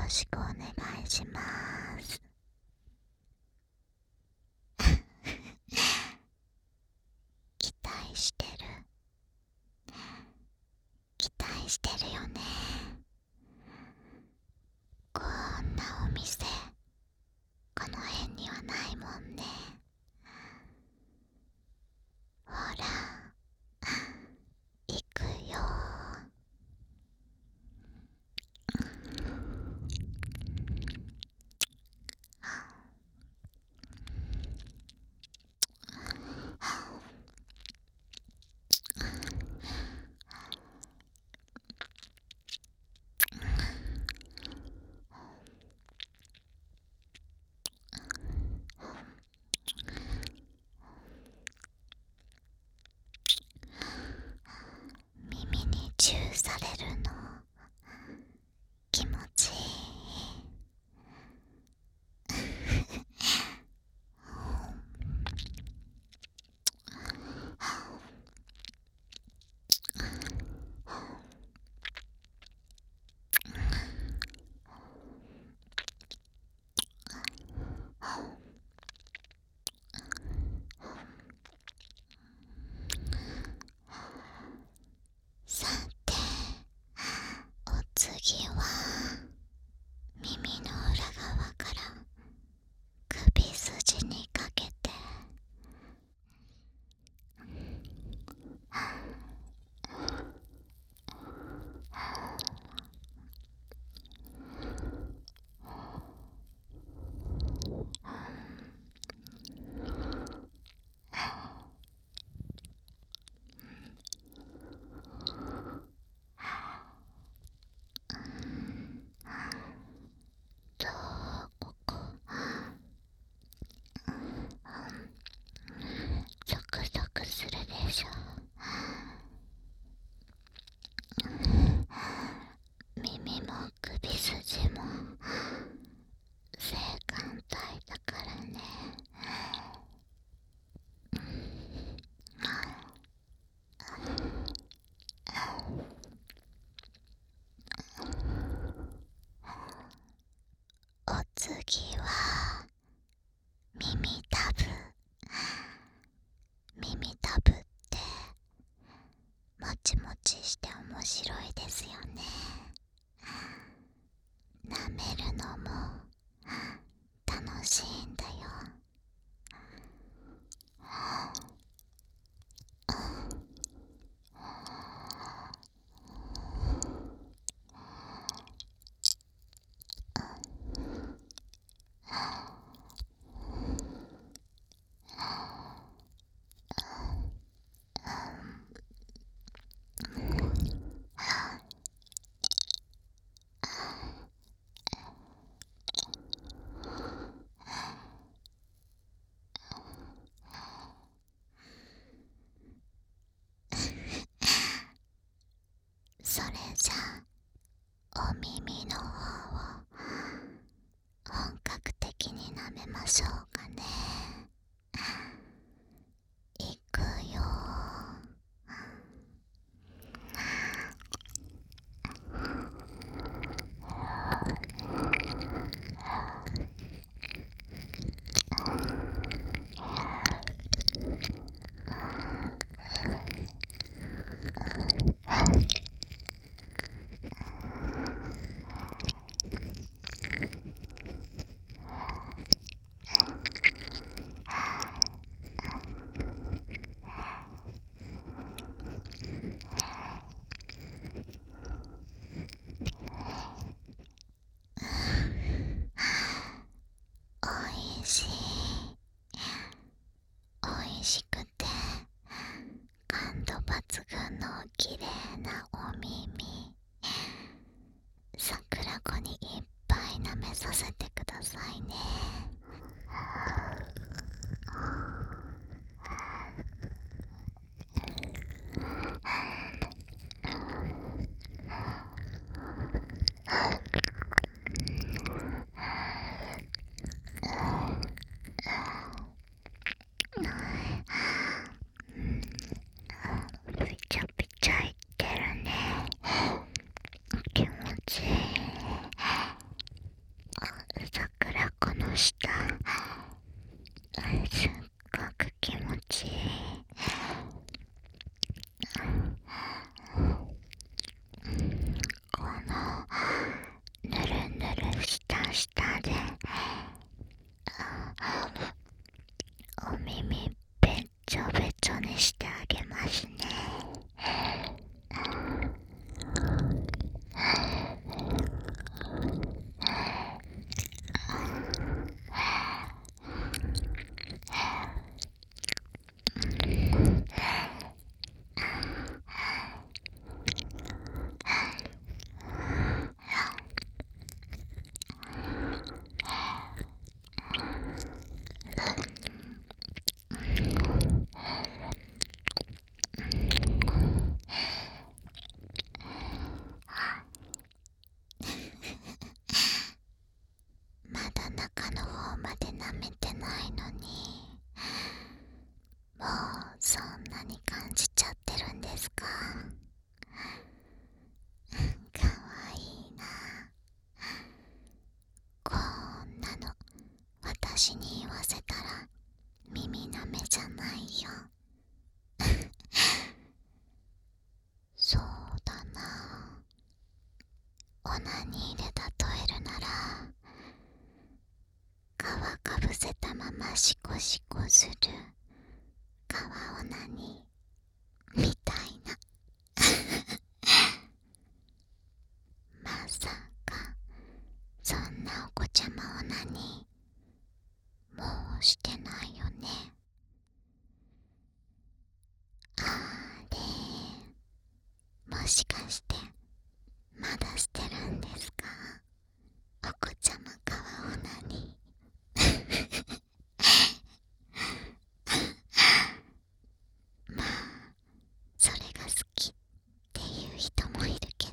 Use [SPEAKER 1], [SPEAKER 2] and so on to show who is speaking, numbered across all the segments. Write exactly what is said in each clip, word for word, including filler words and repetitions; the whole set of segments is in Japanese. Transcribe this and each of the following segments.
[SPEAKER 1] ろしくお願いします。期待してる期待してるよね。こんなお店この辺にはないもんね。ほら行くよ。耳にチューされるの気持ちいい。さて、お次は耳の裏側から首筋にかけて、どうここゾクゾクするでしょ。耳も首筋も性感帯だからね。お次は耳タブ。耳タブってもちもちして面白いですよね。舐めるのも楽しいんだよ。それじゃあお耳の方を本格的に舐めましょうかね。いくよ。おいしい。おいしくて感度抜群の綺麗なお耳。桜子にいっぱい舐めさせてくださいね。ピチャピチャいってるね。気持ちいい。 した。すっごく気持ちいい。このぬるぬるした舌でお耳べっちょべちょにしてあげますね。まだ中の方まで舐めてないのに、もうそんなに感じちゃってるんですか？かわいいな。こんなの私に言わせたら耳舐めじゃないよ。そうだな、オナニーで例えるなら、皮かぶせたままシコシコする皮オナニーみたいな。まさかそんなお子ちゃまオナニーもうしてないよね。あれ、もしかしてまだしてるんですか？お子ちゃま皮オナニー。まあそれが好きっていう人もいるけ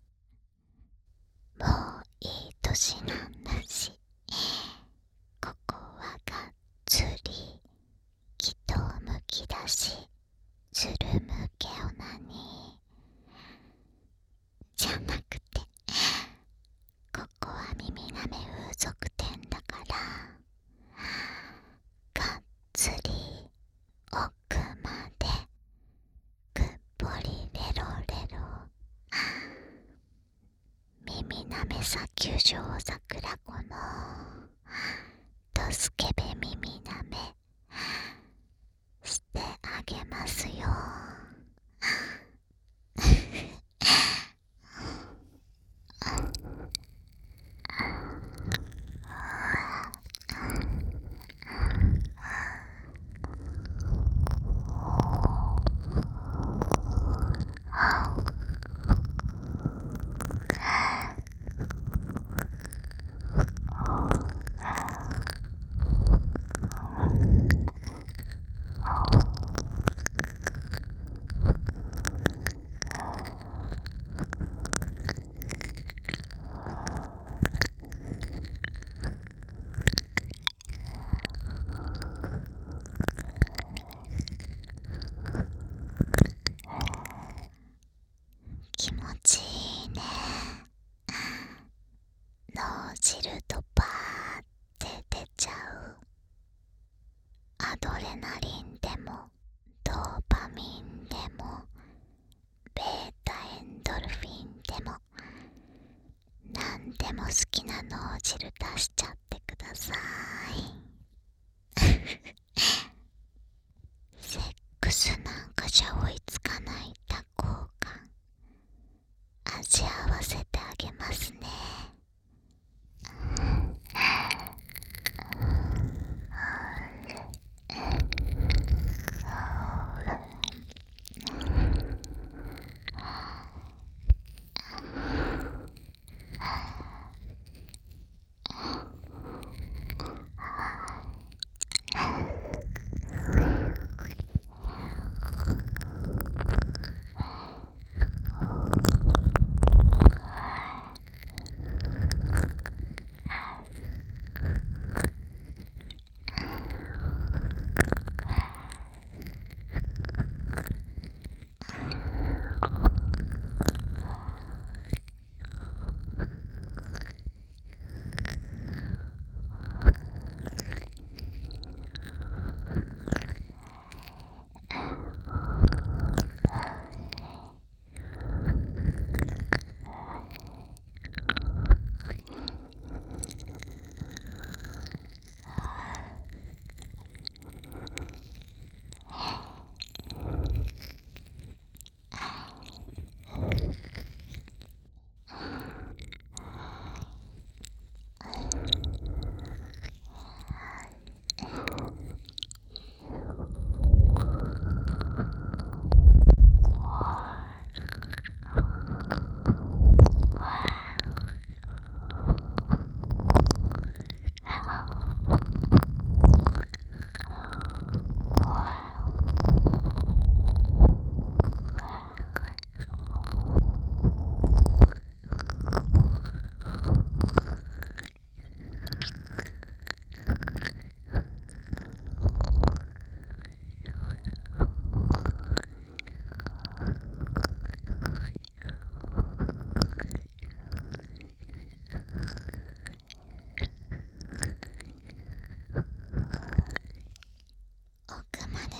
[SPEAKER 1] ど、もういい年なんだし、ここはがっつり気とむきだし、つるむけオナニーじゃなくて、ここは耳なめ風俗店だから、がっつり奥までくっぽりレロレロ、耳なめさ球場桜子のドスケベ耳なめしてあげますよ。気持ちいいね。脳汁とバーって出ちゃう。アドレナリンでもドーパミンでもベータエンドルフィンでもなんでも好きな脳汁出しちゃってください。セックスなんかじゃ追いつかない多幸感味合わせてあげますね。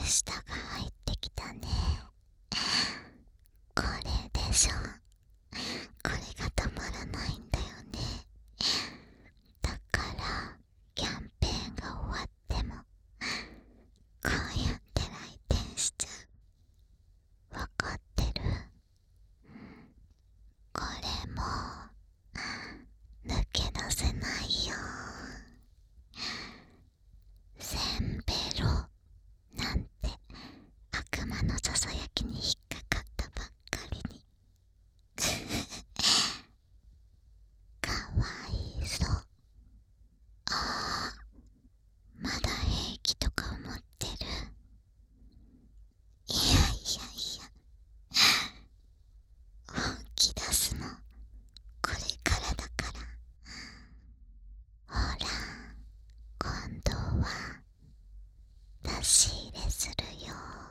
[SPEAKER 1] 舌が入ってきたね。これでしょ。これがたまらないんだよね。だからキャンペーンが終わってもこうやって来店しちゃう。わかってる？これも抜け出せないよ。せんべろなんて悪魔のささやきに引っかかったばっかりにかわいそう。ああ、まだ平気とか思ってる？いやいやいや、本気出すのこれからだから。ほら、今度は出し入れするよ。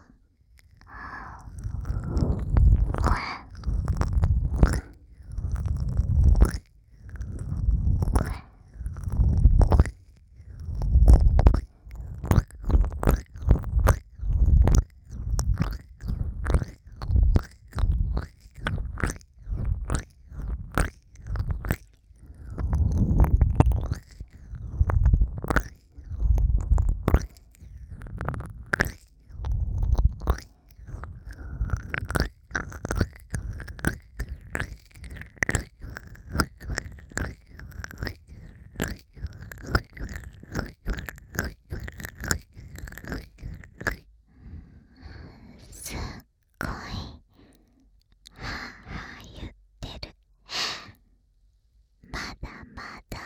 [SPEAKER 1] すっごいはあはあ言ってる。まだまだ。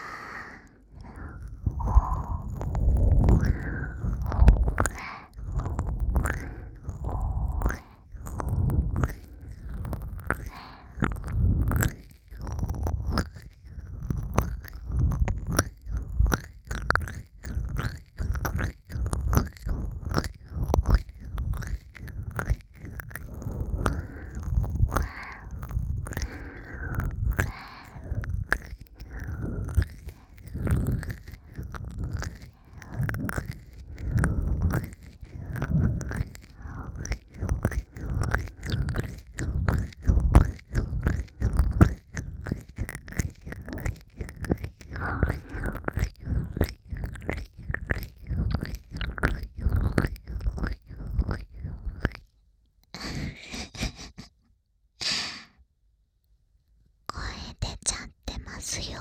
[SPEAKER 1] 声出ちゃってますよ。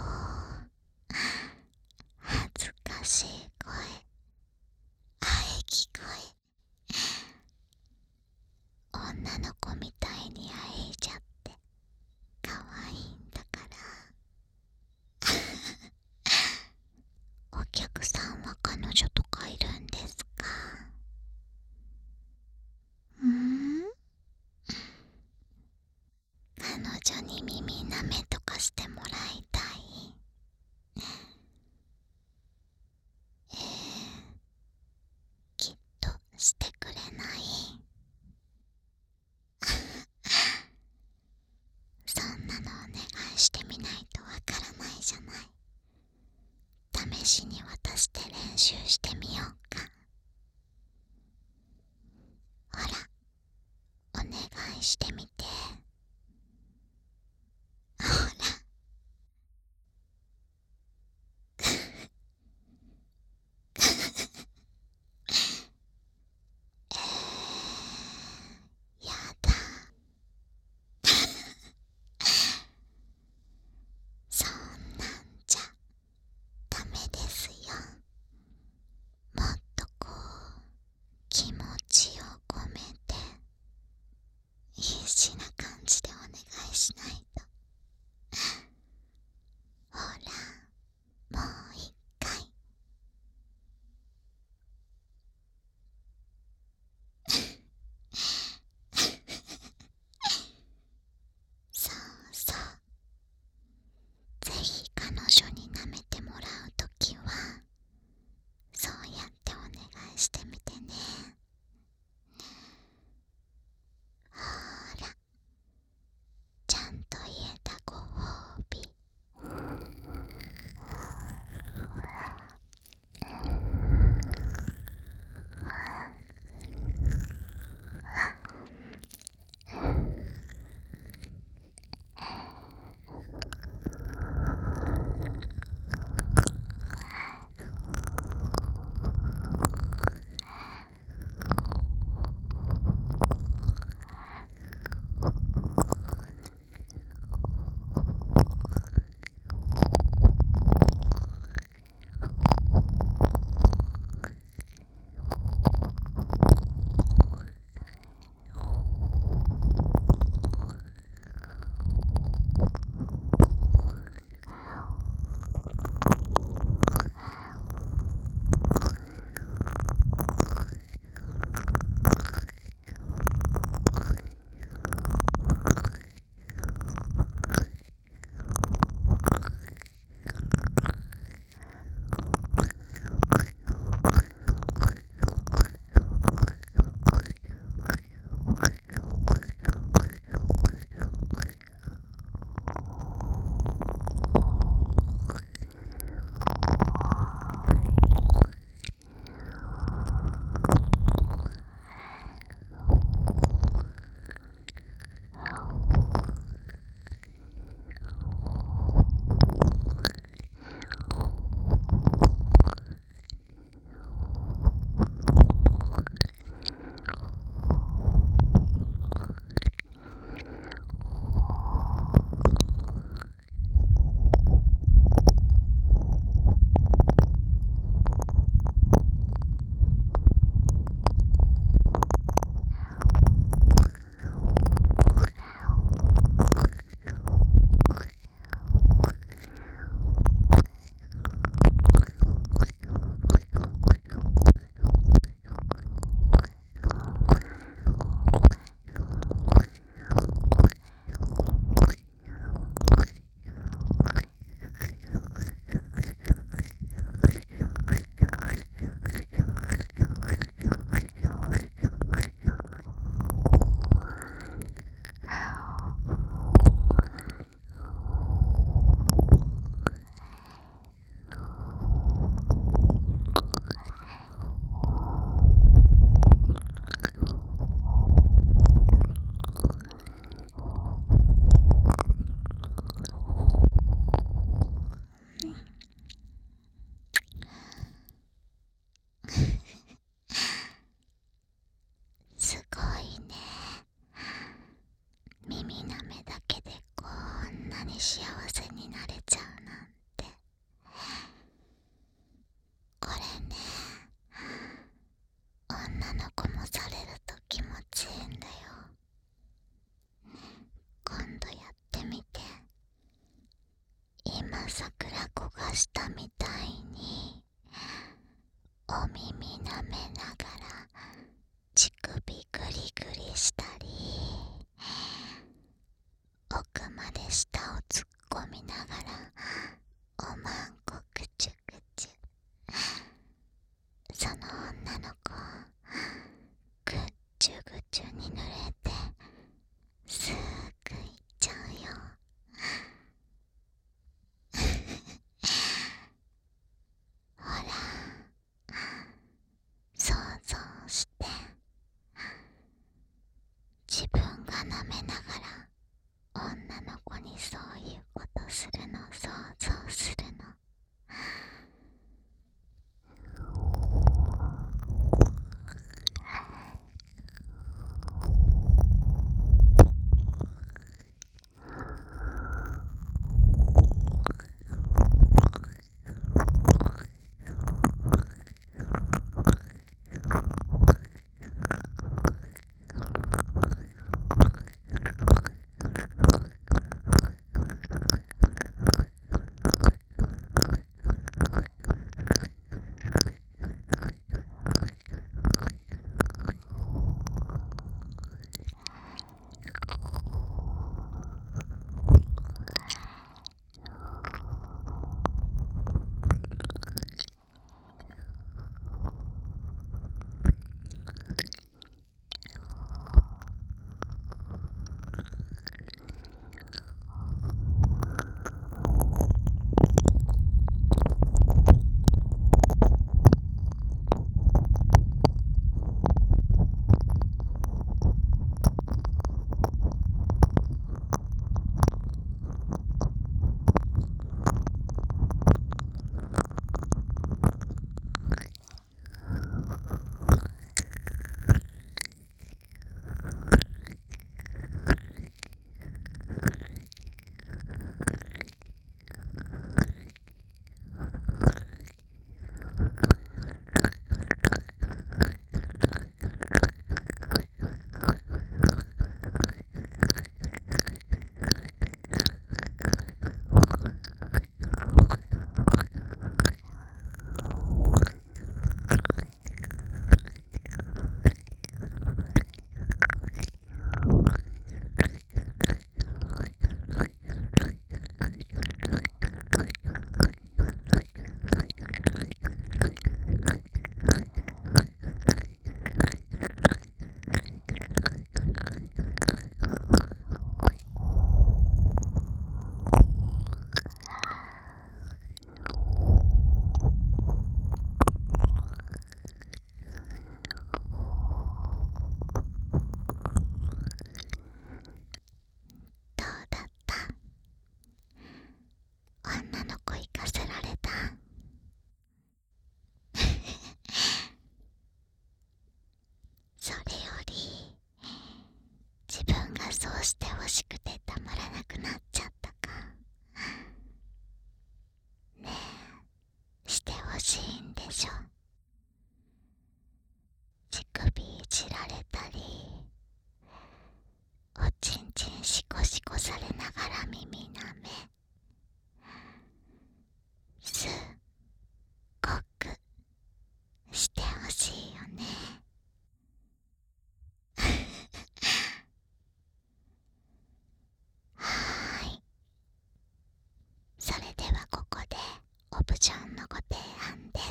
[SPEAKER 1] 恥ずかしい声、喘ぎ声。女の子みたいに喘いじゃって可愛いんだから。お客さんは彼女とかいるんですか？んー彼女に耳舐めとかしてもらいたい。えー、きっとしてくれない。そんなのお願いしてみないとわからないじゃない。試しに渡して練習してみようか。ほら、お願いしてみて。ほらえー、やだ。そんなんじゃダメですよ。もっとこう気持ちを込めて、いいしなに幸せになれちゃうなんて。これね、女の子もされると気持ちいいんだよ。今度やってみて。今桜子がしたみたいにお耳舐めながら乳首グリグリしたり、奥まで舌を突っ込みながらおまんこくちゅくちゅ。その女の子ぐっちゅぐちゅに濡れてすぐ行っちゃうよ。ほら、想像して自分が舐めながら女の子にそういうことするの想像するの。どうだった？女の子行かせられた？それより自分がそうしてほしくてたまらなくなっちゃったか？ねえ、してほしいんでしょ？乳首いじられたり、おちんちんシコシコされながら耳なめ、すっごくしてほしいよね。はーい。それではここでオプションのご提案です。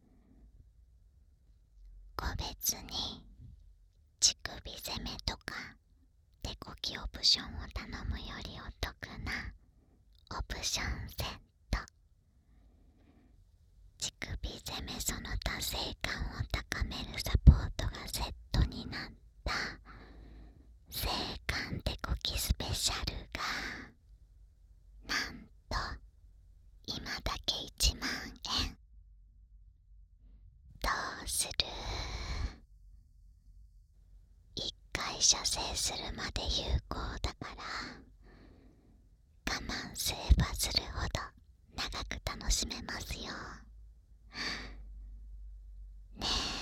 [SPEAKER 1] 個別に乳首攻めとか手こきオプションを頼むよりお得なオプションセット。乳首攻めその達成感を高めるサポートがセットになった性感手こきスペシャルがなんと今だけいちまんえん。どうする？いっかい射精するまで有効だから我慢すればするほど長く楽しめますよ。ね